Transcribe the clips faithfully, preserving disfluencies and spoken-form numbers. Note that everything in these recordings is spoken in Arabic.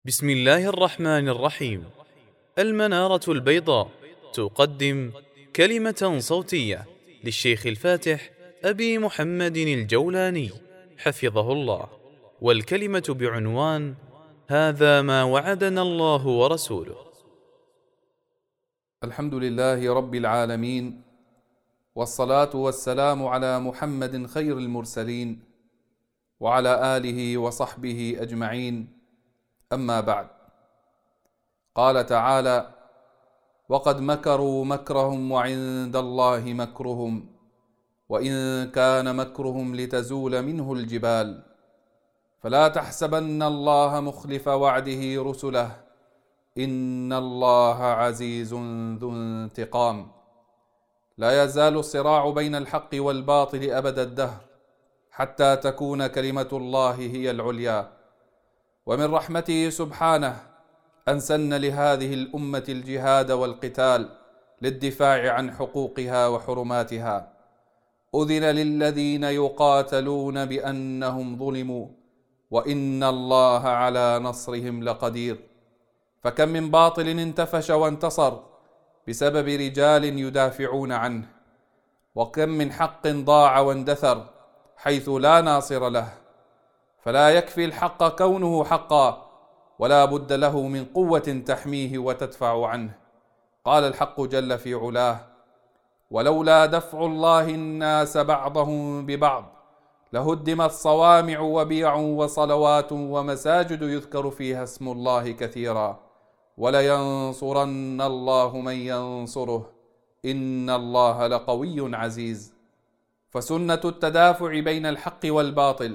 بسم الله الرحمن الرحيم. المنارة البيضاء تقدم كلمة صوتية للشيخ الفاتح أبي محمد الجولاني حفظه الله، والكلمة بعنوان هذا ما وعدنا الله ورسوله. الحمد لله رب العالمين، والصلاة والسلام على محمد خير المرسلين وعلى آله وصحبه أجمعين، أما بعد. قال تعالى: وقد مكروا مكرهم وعند الله مكرهم وإن كان مكرهم لتزول منه الجبال فلا تحسبن الله مخلف وعده رسله إن الله عزيز ذو انتقام. لا يزال الصراع بين الحق والباطل أبد الدهر حتى تكون كلمة الله هي العليا. ومن رحمته سبحانه أن سن لهذه الأمة الجهاد والقتال للدفاع عن حقوقها وحرماتها. أذن للذين يقاتلون بأنهم ظلموا وإن الله على نصرهم لقدير. فكم من باطل انتفش وانتصر بسبب رجال يدافعون عنه، وكم من حق ضاع واندثر حيث لا ناصر له. فلا يكفي الحق كونه حقا، ولا بد له من قوة تحميه وتدفع عنه. قال الحق جل في علاه: ولولا دفع الله الناس بعضهم ببعض لهدمت صوامع وبيع وصلوات ومساجد يذكر فيها اسم الله كثيرا ولينصرن الله من ينصره إن الله لقوي عزيز. فسنة التدافع بين الحق والباطل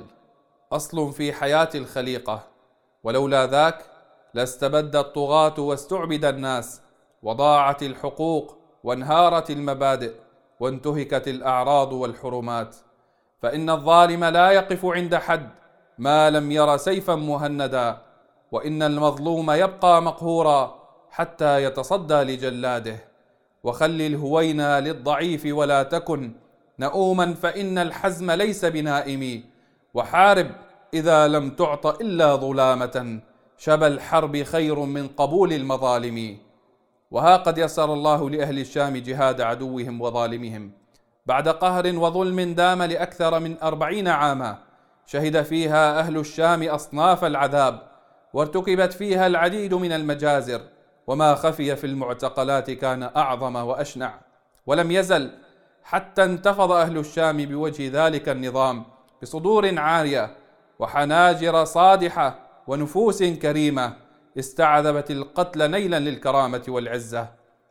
أصل في حياة الخليقة، ولولا ذاك لاستبد الطغاة واستعبد الناس، وضاعت الحقوق وانهارت المبادئ وانتهكت الأعراض والحرمات. فإن الظالم لا يقف عند حد ما لم ير سيفا مهندا، وإن المظلوم يبقى مقهورا حتى يتصدى لجلاده. وخل الهوينا للضعيف ولا تكن نؤوما فإن الحزم ليس بنائم. وحارب إذا لم تعط إلا ظلامة، شبى الحرب خير من قبول المظالم. وها قد يسر الله لأهل الشام جهاد عدوهم وظالمهم بعد قهر وظلم دام لأكثر من أربعين عاما، شهد فيها أهل الشام أصناف العذاب، وارتكبت فيها العديد من المجازر، وما خفي في المعتقلات كان أعظم وأشنع. ولم يزل حتى انتفض أهل الشام بوجه ذلك النظام بصدور عارية وحناجر صادحة ونفوس كريمة استعذبت القتل نيلا للكرامة والعزة.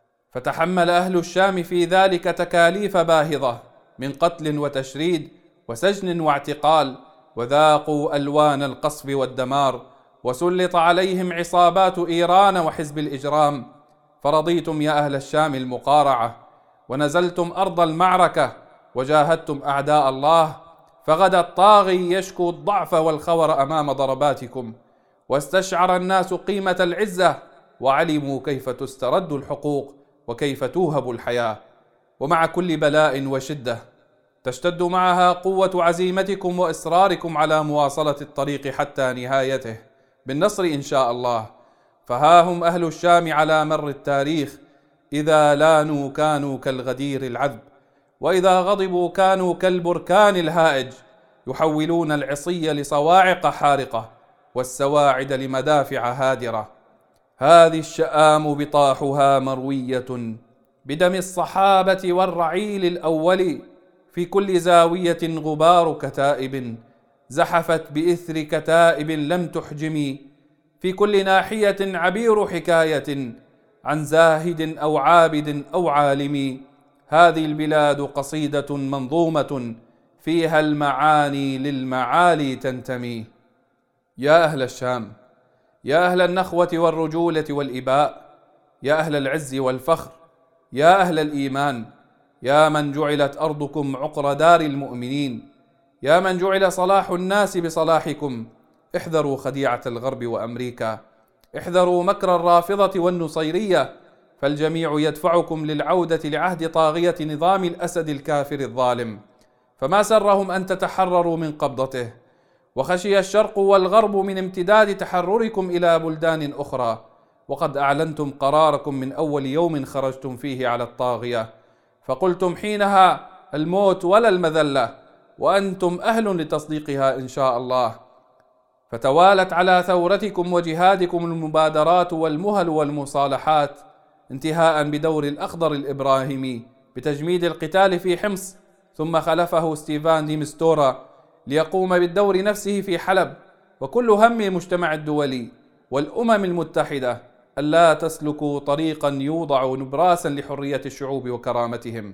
فتحمل أهل الشام في ذلك تكاليف باهظة من قتل وتشريد وسجن واعتقال، وذاقوا ألوان القصف والدمار، وسلط عليهم عصابات إيران وحزب الإجرام. فرضيتم يا أهل الشام المقارعة، ونزلتم أرض المعركة وجاهدتم أعداء الله، فغدا الطاغي يشكو الضعف والخور أمام ضرباتكم، واستشعر الناس قيمة العزة، وعلموا كيف تسترد الحقوق وكيف توهب الحياة. ومع كل بلاء وشدة تشتد معها قوة عزيمتكم وإصراركم على مواصلة الطريق حتى نهايته بالنصر إن شاء الله. فها هم أهل الشام على مر التاريخ إذا لانوا كانوا كالغدير العذب، وإذا غضبوا كانوا كالبركان الهائج، يحولون العصي لصواعق حارقة والسواعد لمدافع هادرة. هذه الشآم بطاحها مروية بدم الصحابة والرعيل الأول، في كل زاوية غبار كتائب زحفت بإثر كتائب لم تحجم، في كل ناحية عبير حكاية عن زاهد أو عابد أو عالم. هذه البلاد قصيدة منظومة فيها المعاني للمعالي تنتمي. يا أهل الشام، يا أهل النخوة والرجولة والإباء، يا أهل العز والفخر، يا أهل الإيمان، يا من جعلت أرضكم عقر دار المؤمنين، يا من جعل صلاح الناس بصلاحكم، احذروا خديعة الغرب وأمريكا، احذروا مكر الرافضة والنصيرية، فالجميع يدفعكم للعودة لعهد طاغية نظام الأسد الكافر الظالم. فما سرهم أن تتحرروا من قبضته، وخشي الشرق والغرب من امتداد تحرركم إلى بلدان أخرى، وقد أعلنتم قراركم من أول يوم خرجتم فيه على الطاغية، فقلتم حينها الموت ولا المذلة، وأنتم أهل لتصديقها إن شاء الله. فتوالت على ثورتكم وجهادكم المبادرات والمهل والمصالحات، انتهاء بدور الأخضر الإبراهيمي بتجميد القتال في حمص، ثم خلفه ستيفان دي مستورا ليقوم بالدور نفسه في حلب. وكل هم المجتمع الدولي والأمم المتحدة ألا تسلكوا طريقا يوضع نبراسا لحرية الشعوب وكرامتهم.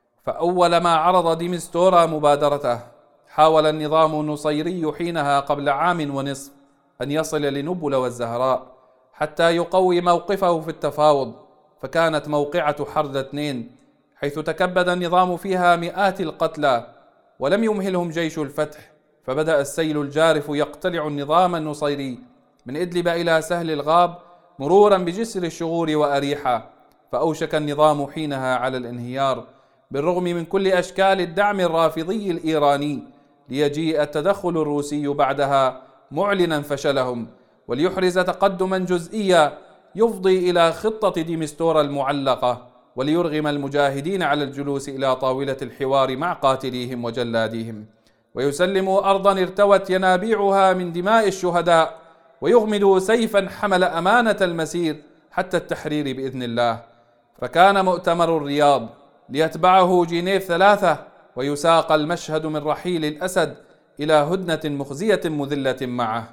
فأول ما عرض دي مستورا مبادرته، حاول النظام النصيري حينها قبل عام ونصف أن يصل لنبل والزهراء حتى يقوي موقفه في التفاوض، فكانت موقعة حردة اثنين، حيث تكبد النظام فيها مئات القتلى ولم يمهلهم جيش الفتح، فبدأ السيل الجارف يقتلع النظام النصيري من إدلب إلى سهل الغاب مرورا بجسر الشغور وأريحة، فأوشك النظام حينها على الانهيار بالرغم من كل أشكال الدعم الرافضي الإيراني، ليجيء التدخل الروسي بعدها معلنا فشلهم، وليحرز تقدما جزئيا يفضي إلى خطة دي مستورا المعلقة، وليرغم المجاهدين على الجلوس إلى طاولة الحوار مع قاتليهم وجلاديهم، ويسلموا أرضا ارتوت ينابيعها من دماء الشهداء، ويغمدوا سيفا حمل أمانة المسير حتى التحرير بإذن الله. فكان مؤتمر الرياض ليتبعه جنيف ثلاثة، ويساق المشهد من رحيل الأسد إلى هدنة مخزية مذلة معه،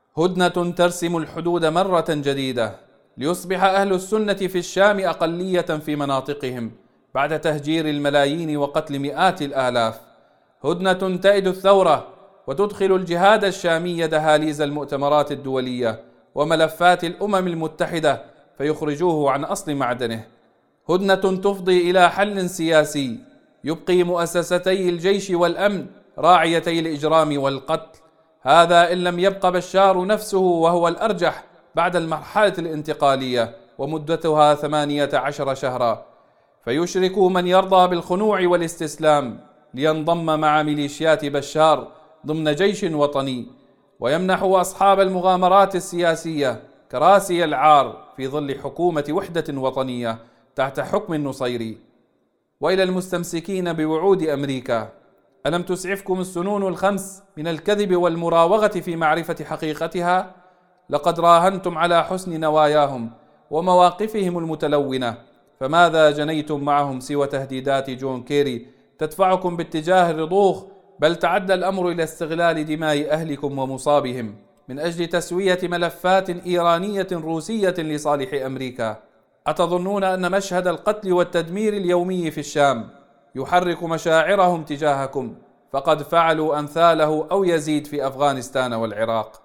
هدنة ترسم الحدود مرة جديدة ليصبح أهل السنة في الشام أقلية في مناطقهم بعد تهجير الملايين وقتل مئات الآلاف، هدنة تأيد الثورة وتدخل الجهاد الشامي دهاليز المؤتمرات الدولية وملفات الأمم المتحدة فيخرجوه عن أصل معدنه، هدنة تفضي إلى حل سياسي يبقي مؤسستي الجيش والأمن راعيتي الإجرام والقتل، هذا إن لم يبق بشار نفسه وهو الأرجح بعد المرحلة الانتقالية ومدتها ثمانية عشر شهرا، فيشرك من يرضى بالخنوع والاستسلام لينضم مع ميليشيات بشار ضمن جيش وطني، ويمنح أصحاب المغامرات السياسية كراسي العار في ظل حكومة وحدة وطنية تحت حكم النصيري. وإلى المستمسكين بوعود أمريكا: ألم تسعفكم السنون الخمس من الكذب والمراوغة في معرفة حقيقتها؟ لقد راهنتم على حسن نواياهم ومواقفهم المتلونة، فماذا جنيتم معهم سوى تهديدات جون كيري تدفعكم باتجاه الرضوخ، بل تعدى الأمر إلى استغلال دماء أهلكم ومصابهم من أجل تسوية ملفات إيرانية روسية لصالح أمريكا. أتظنون أن مشهد القتل والتدمير اليومي في الشام يحرك مشاعرهم تجاهكم؟ فقد فعلوا أمثاله أو يزيد في أفغانستان والعراق.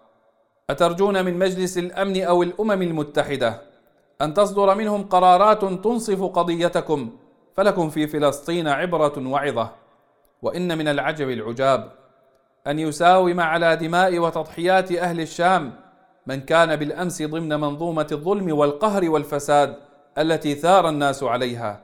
أترجون من مجلس الأمن أو الأمم المتحدة أن تصدر منهم قرارات تنصف قضيتكم؟ فلكم في فلسطين عبرة وعظة. وإن من العجب العجاب أن يساوم على دماء وتضحيات أهل الشام من كان بالأمس ضمن منظومة الظلم والقهر والفساد التي ثار الناس عليها،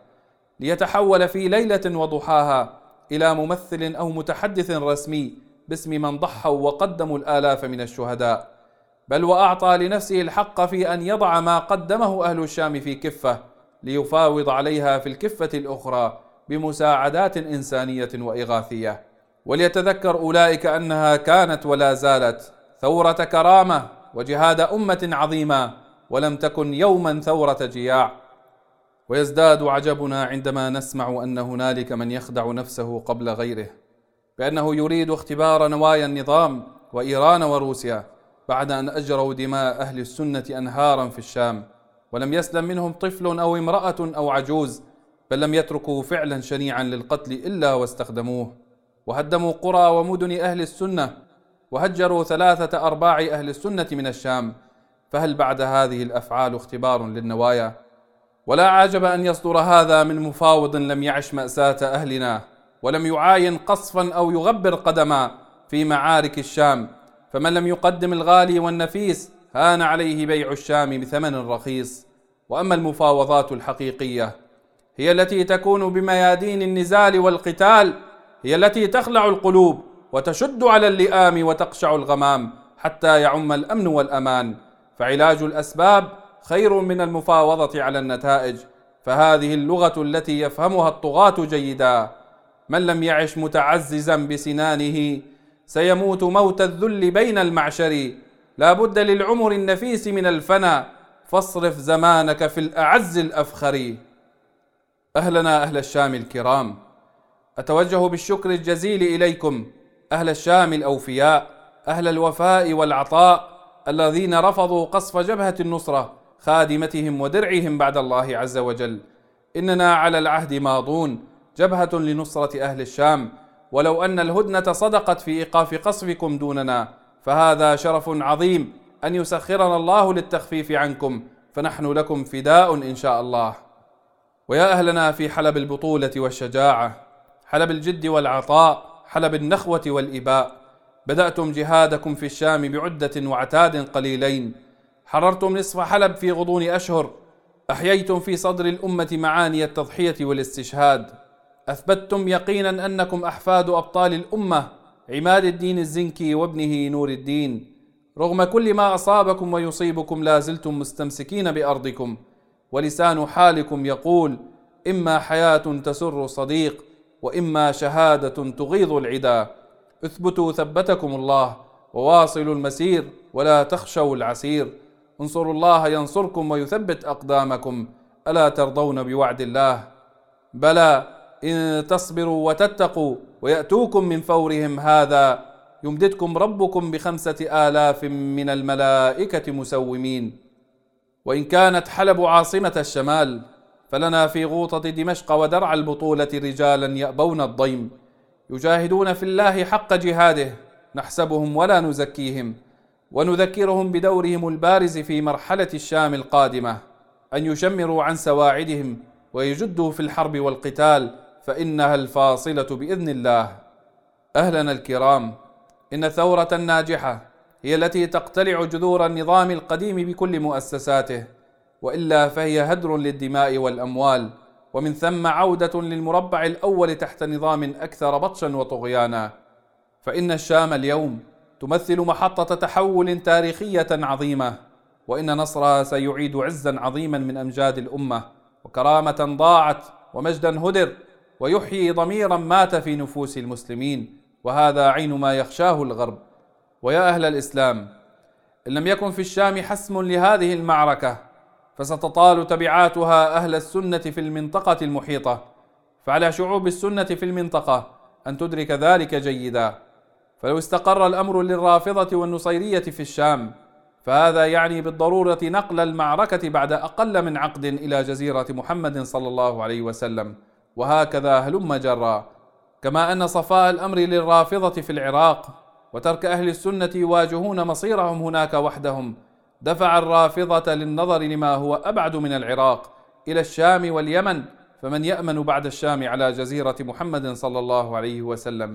ليتحول في ليلة وضحاها إلى ممثل أو متحدث رسمي باسم من ضحوا وقدموا الآلاف من الشهداء، بل وأعطى لنفسه الحق في أن يضع ما قدمه أهل الشام في كفة ليفاوض عليها في الكفة الأخرى بمساعدات إنسانية وإغاثية. وليتذكر أولئك أنها كانت ولا زالت ثورة كرامة وجهاد أمة عظيمة، ولم تكن يوما ثورة جياع. ويزداد عجبنا عندما نسمع أن هنالك من يخدع نفسه قبل غيره بأنه يريد اختبار نوايا النظام وإيران وروسيا بعد أن أجروا دماء أهل السنة أنهارا في الشام، ولم يسلم منهم طفل أو امرأة أو عجوز، بل لم يتركوا فعلا شنيعا للقتل إلا واستخدموه، وهدموا قرى ومدن أهل السنة، وهجروا ثلاثة أرباع أهل السنة من الشام. فهل بعد هذه الأفعال اختبار للنوايا؟ ولا عجب أن يصدر هذا من مفاوض لم يعش مأساة أهلنا، ولم يعاين قصفا أو يغبر قدما في معارك الشام، فمن لم يقدم الغالي والنفيس هان عليه بيع الشام بثمن رخيص. وأما المفاوضات الحقيقية هي التي تكون بميادين النزال والقتال، هي التي تخلع القلوب وتشد على اللئام وتقشع الغمام حتى يعم الأمن والأمان. فعلاج الأسباب خير من المفاوضة على النتائج، فهذه اللغة التي يفهمها الطغاة جيدا. من لم يعش متعززا بسنانه سيموت موت الذل بين المعشر. لا بد للعمر النفيس من الفنا، فاصرف زمانك في الأعز الأفخر. أهلنا أهل الشام الكرام، أتوجه بالشكر الجزيل إليكم أهل الشام الأوفياء، أهل الوفاء والعطاء، الذين رفضوا قصف جبهة النصرة خادمتهم ودرعهم بعد الله عز وجل. إننا على العهد ماضون، جبهة لنصرة أهل الشام، ولو أن الهدنة صدقت في إيقاف قصفكم دوننا، فهذا شرف عظيم أن يسخرنا الله للتخفيف عنكم، فنحن لكم فداء إن شاء الله. ويا أهلنا في حلب البطولة والشجاعة، حلب الجد والعطاء، حلب النخوة والإباء، بدأتم جهادكم في الشام بعدة وعتاد قليلين، حررتم نصف حلب في غضون أشهر، أحييتم في صدر الأمة معاني التضحية والاستشهاد، أثبتتم يقينا أنكم أحفاد أبطال الأمة، عماد الدين الزنكي وابنه نور الدين. رغم كل ما أصابكم ويصيبكم لا زلتم مستمسكين بأرضكم، ولسان حالكم يقول: إما حياة تسر صديق، وإما شهادة تغيظ العدا. اثبتوا ثبتكم الله، وواصلوا المسير ولا تخشوا العسير. انصروا الله ينصركم ويثبت أقدامكم. ألا ترضون بوعد الله؟ بلى، إن تصبروا وتتقوا ويأتوكم من فورهم هذا يمددكم ربكم بخمسة آلاف من الملائكة مسومين. وإن كانت حلب عاصمة الشمال، فلنا في غوطة دمشق ودرع البطولة رجالا يأبون الضيم، يجاهدون في الله حق جهاده، نحسبهم ولا نزكيهم، ونذكرهم بدورهم البارز في مرحلة الشام القادمة، أن يشمروا عن سواعدهم ويجدوا في الحرب والقتال، فإنها الفاصلة بإذن الله. أهلنا الكرام، إن الثورة الناجحة هي التي تقتلع جذور النظام القديم بكل مؤسساته، وإلا فهي هدر للدماء والأموال، ومن ثم عودة للمربع الأول تحت نظام أكثر بطشا وطغيانا. فإن الشام اليوم تمثل محطة تحول تاريخية عظيمة، وإن نصرها سيعيد عزا عظيما من أمجاد الأمة، وكرامة ضاعت، ومجدا هدر، ويحيي ضميرا مات في نفوس المسلمين، وهذا عين ما يخشاه الغرب. ويا أهل الإسلام، إن لم يكن في الشام حسم لهذه المعركة، فستطال تبعاتها أهل السنة في المنطقة المحيطة، فعلى شعوب السنة في المنطقة أن تدرك ذلك جيدا. فلو استقر الأمر للرافضة والنصيرية في الشام، فهذا يعني بالضرورة نقل المعركة بعد أقل من عقد إلى جزيرة محمد صلى الله عليه وسلم، وهكذا هلم جرا. كما أن صفاء الأمر للرافضة في العراق وترك أهل السنة يواجهون مصيرهم هناك وحدهم دفع الرافضة للنظر لما هو أبعد من العراق إلى الشام واليمن، فمن يأمن بعد الشام على جزيرة محمد صلى الله عليه وسلم.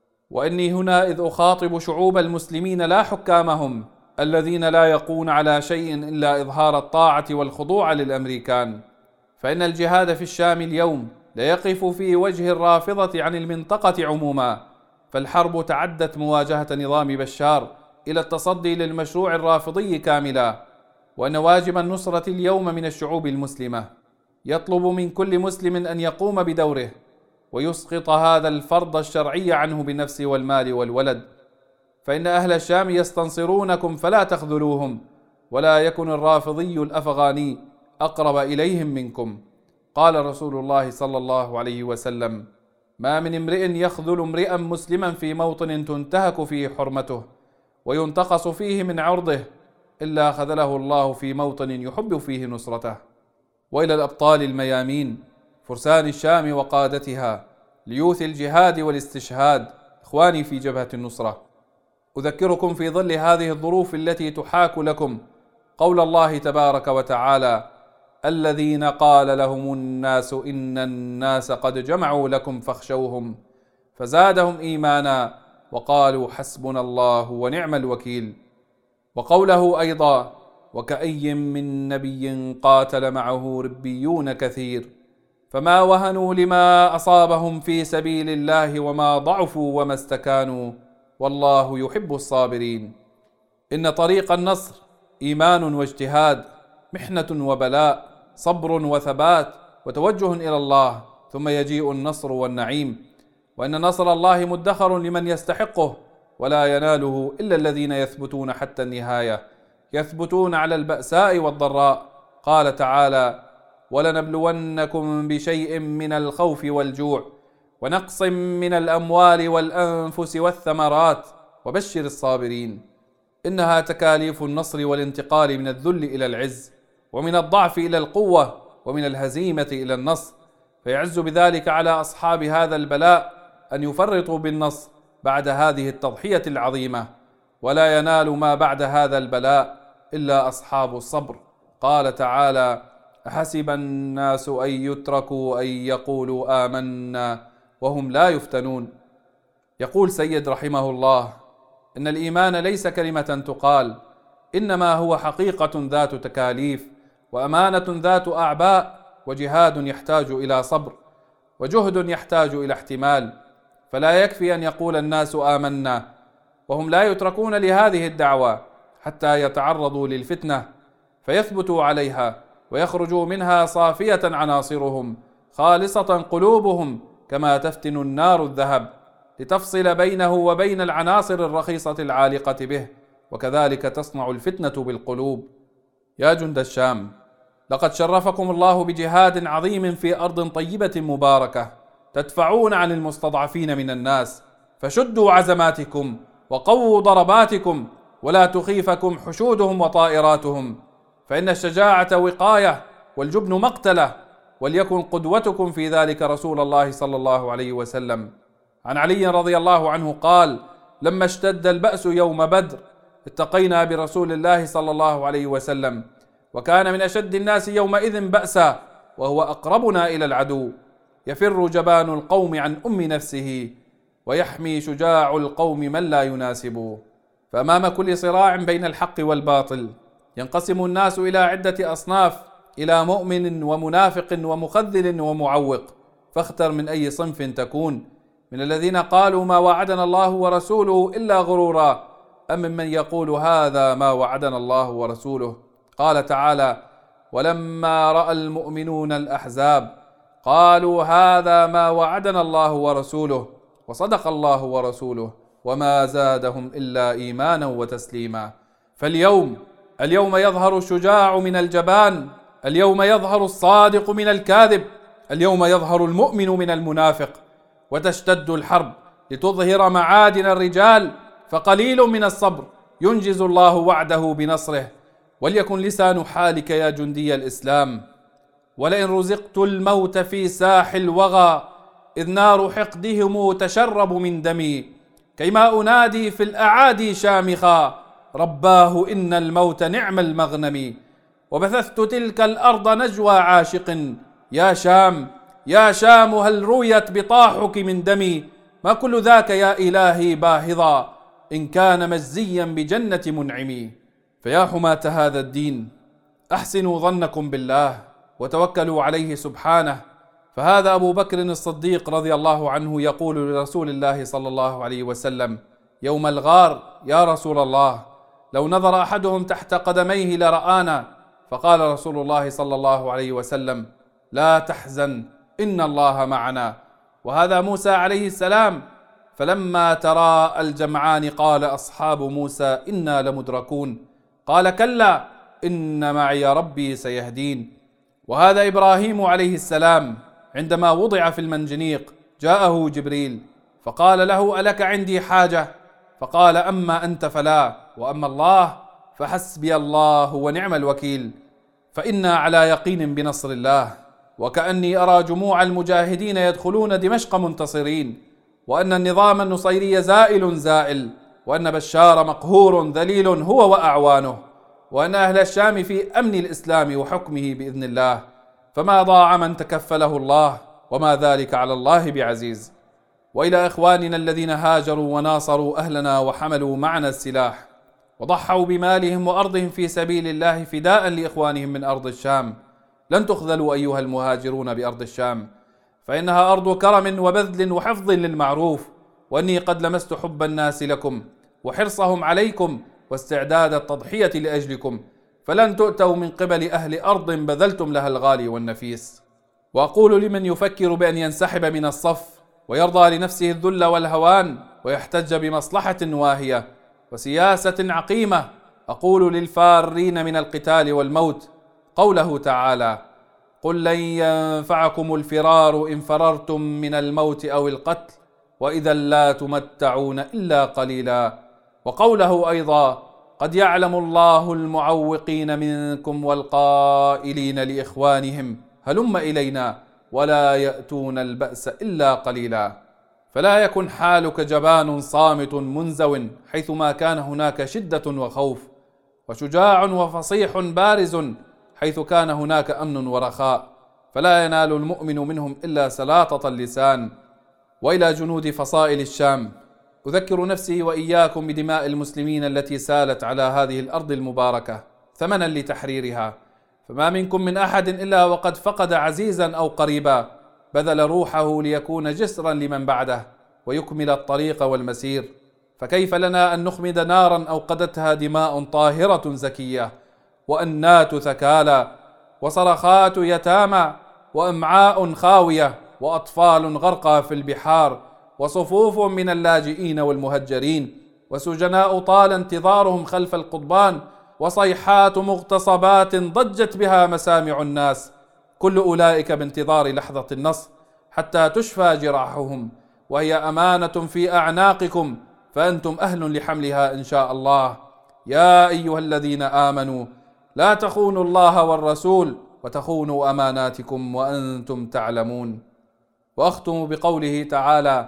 وإني هنا إذ أخاطب شعوب المسلمين لا حكامهم الذين لا يقون على شيء إلا إظهار الطاعة والخضوع للأمريكان، فإن الجهاد في الشام اليوم لا يقف في وجه الرافضة عن المنطقة عموما، فالحرب تعدت مواجهة نظام بشار إلى التصدي للمشروع الرافضي كاملا. وأن واجب النصرة اليوم من الشعوب المسلمة يطلب من كل مسلم أن يقوم بدوره ويسقط هذا الفرض الشرعي عنه بالنفس والمال والولد، فإن أهل الشام يستنصرونكم فلا تخذلوهم، ولا يكن الرافضي الأفغاني أقرب إليهم منكم. قال رسول الله صلى الله عليه وسلم: ما من امرئ يخذل امرئا مسلما في موطن تنتهك فيه حرمته وينتقص فيه من عرضه إلا خذله الله في موطن يحب فيه نصرته. وإلى الأبطال الميامين فرسان الشام وقادتها ليوث الجهاد والاستشهاد، إخواني في جبهة النصرة، أذكركم في ظل هذه الظروف التي تحاك لكم قول الله تبارك وتعالى: الذين قال لهم الناس إن الناس قد جمعوا لكم فاخشوهم فزادهم إيمانا وقالوا حسبنا الله ونعم الوكيل. وقوله أيضا: وكأي من نبي قاتل معه ربيون كثير فما وهنوا لما أصابهم في سبيل الله وما ضعفوا وما استكانوا والله يحب الصابرين. إن طريق النصر إيمان واجتهاد، محنة وبلاء، صبر وثبات وتوجه إلى الله، ثم يجيء النصر والنعيم. وإن نصر الله مدخر لمن يستحقه، ولا يناله إلا الذين يثبتون حتى النهاية، يثبتون على البأساء والضراء. قال تعالى: ولنبلونكم بشيء من الخوف والجوع ونقص من الأموال والأنفس والثمرات وبشر الصابرين. إنها تكاليف النصر والانتقال من الذل إلى العز، ومن الضعف إلى القوة، ومن الهزيمة إلى النصر، فيعز بذلك على أصحاب هذا البلاء أن يفرطوا بالنصر بعد هذه التضحية العظيمة، ولا ينال ما بعد هذا البلاء إلا أصحاب الصبر. قال تعالى: أحسب الناس أن يتركوا أن يقولوا آمنا وهم لا يفتنون. يقول سيد رحمه الله: إن الإيمان ليس كلمة تقال، إنما هو حقيقة ذات تكاليف، وأمانة ذات أعباء، وجهاد يحتاج إلى صبر، وجهد يحتاج إلى احتمال. فلا يكفي أن يقول الناس آمنا وهم لا يتركون لهذه الدعوة حتى يتعرضوا للفتنة فيثبتوا عليها ويخرجوا منها صافية عناصرهم خالصة قلوبهم، كما تفتن النار الذهب لتفصل بينه وبين العناصر الرخيصة العالقة به، وكذلك تصنع الفتنة بالقلوب. يا جند الشام، لقد شرفكم الله بجهاد عظيم في أرض طيبة مباركة تدفعون عن المستضعفين من الناس، فشدوا عزماتكم وقووا ضرباتكم، ولا تخيفكم حشودهم وطائراتهم، فإن الشجاعة وقاية والجبن مقتلة، وليكن قدوتكم في ذلك رسول الله صلى الله عليه وسلم. عن علي رضي الله عنه قال: لما اشتد البأس يوم بدر اتقينا برسول الله صلى الله عليه وسلم، وكان من أشد الناس يومئذ بأسا وهو أقربنا إلى العدو، يفر جبان القوم عن أم نفسه، ويحمي شجاع القوم من لا يناسبه. فأمام كل صراع بين الحق والباطل ينقسم الناس إلى عدة أصناف، إلى مؤمن ومنافق ومخذل ومعوق، فاختر من أي صنف تكون، من الذين قالوا ما وعدنا الله ورسوله إلا غرورا، أم من يقول هذا ما وعدنا الله ورسوله. قال تعالى: ولما رأى المؤمنون الأحزاب قالوا هذا ما وعدنا الله ورسوله وصدق الله ورسوله وما زادهم إلا إيمانا وتسليما. فاليوم اليوم يظهر الشجاع من الجبان، اليوم يظهر الصادق من الكاذب، اليوم يظهر المؤمن من المنافق، وتشتد الحرب لتظهر معادن الرجال، فقليل من الصبر ينجز الله وعده بنصره. وليكن لسان حالك يا جندي الإسلام: ولئن رزقت الموت في ساح الوغى إذ نار حقدهم تشرب من دمي، كيما أنادي في الأعادي شامخا رباه إن الموت نعم المغنم، وبثثت تلك الأرض نجوى عاشق يا شام يا شام هل رويت بطاحك من دمي، ما كل ذاك يا إلهي باهظا إن كان مجزيا بجنة منعمي. فيا حماة هذا الدين، أحسنوا ظنكم بالله وتوكلوا عليه سبحانه، فهذا أبو بكر الصديق رضي الله عنه يقول لرسول الله صلى الله عليه وسلم يوم الغار: يا رسول الله، لو نظر أحدهم تحت قدميه لرآنا. فقال رسول الله صلى الله عليه وسلم: لا تحزن إن الله معنا. وهذا موسى عليه السلام، فلما تراءى الجمعان قال أصحاب موسى إنا لمدركون، قال كلا إن معي ربي سيهدين. وهذا إبراهيم عليه السلام، عندما وضع في المنجنيق جاءه جبريل فقال له: ألك عندي حاجة؟ فقال: أما أنت فلا، وأما الله فحسبي الله ونعم الوكيل. فإنا على يقين بنصر الله، وكأني أرى جموع المجاهدين يدخلون دمشق منتصرين، وأن النظام النصيري زائل زائل، وأن بشار مقهور ذليل هو وأعوانه، وأن أهل الشام في أمن الإسلام وحكمه بإذن الله، فما ضاع من تكفله الله، وما ذلك على الله بعزيز. وإلى إخواننا الذين هاجروا وناصروا أهلنا وحملوا معنا السلاح وضحوا بمالهم وأرضهم في سبيل الله فداء لإخوانهم من أرض الشام، لن تخذلوا أيها المهاجرون بأرض الشام، فإنها أرض كرم وبذل وحفظ للمعروف، وأني قد لمست حب الناس لكم وحرصهم عليكم واستعداد التضحية لأجلكم، فلن تؤتوا من قبل أهل أرض بذلتم لها الغالي والنفيس. وأقول لمن يفكر بأن ينسحب من الصف ويرضى لنفسه الذل والهوان ويحتج بمصلحة واهية وسياسة عقيمة، أقول للفارين من القتال والموت قوله تعالى: قل لن ينفعكم الفرار إن فررتم من الموت أو القتل وإذا لا تمتعون إلا قليلا. وقوله أيضا: قد يعلم الله المعوقين منكم والقائلين لإخوانهم هلم إلينا ولا يأتون البأس إلا قليلا. فلا يكن حالك جبان صامت منزو حيثما كان هناك شدة وخوف، وشجاع وفصيح بارز حيث كان هناك أمن ورخاء، فلا ينال المؤمن منهم إلا سلاطة اللسان. وإلى جنود فصائل الشام: أذكر نفسي وإياكم بدماء المسلمين التي سالت على هذه الأرض المباركة ثمنا لتحريرها، فما منكم من أحد إلا وقد فقد عزيزا أو قريبا بذل روحه ليكون جسرا لمن بعده ويكمل الطريق والمسير، فكيف لنا أن نخمد نارا أوقدتها دماء طاهرة زكية وأنات ثكالى وصرخات يتامى وأمعاء خاوية وأطفال غرقى في البحار وصفوف من اللاجئين والمهجرين وسجناء طال انتظارهم خلف القضبان وصيحات مغتصبات ضجت بها مسامع الناس، كل أولئك بانتظار لحظة النصر حتى تشفى جراحهم، وهي أمانة في أعناقكم فأنتم أهل لحملها إن شاء الله. يا أيها الذين آمنوا لا تخونوا الله والرسول وتخونوا أماناتكم وأنتم تعلمون. وأختم بقوله تعالى: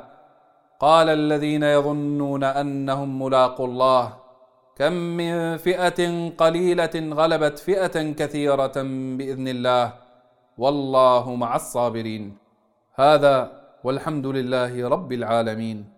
قال الذين يظنون أنهم ملاقو الله كم من فئة قليلة غلبت فئة كثيرة بإذن الله والله مع الصابرين. هذا والحمد لله رب العالمين.